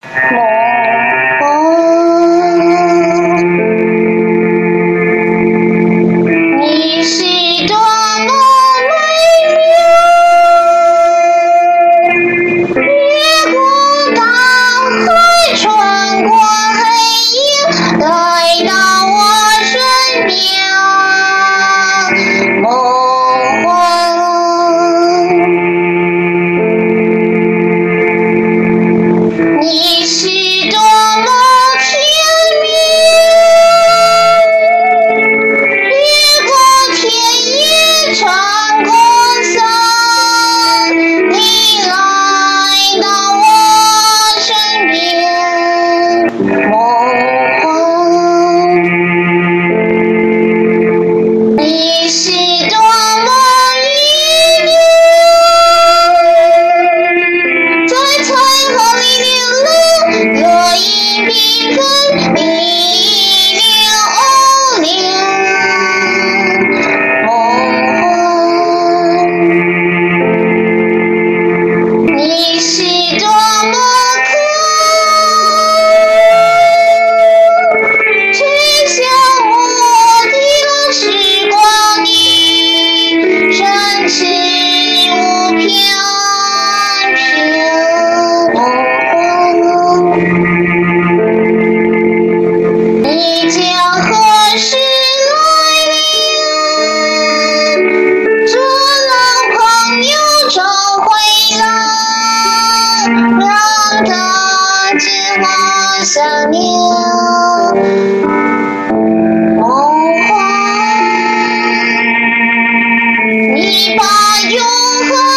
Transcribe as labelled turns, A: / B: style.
A: 你是多么美妙，月光大海穿过黑夜，来到我身边。梦幻，你是多么甜蜜，越过田野穿过山，你来到我身边。梦幻，你是多么依恋，在彩虹里流浪，若因缤纷，迷恋欧恋。梦幻，你是多么可爱，却像我的老时光里神驰无翩翩。梦幻，你将何时来临？这老朋友找回来，让他计划想念。梦幻，你把永恒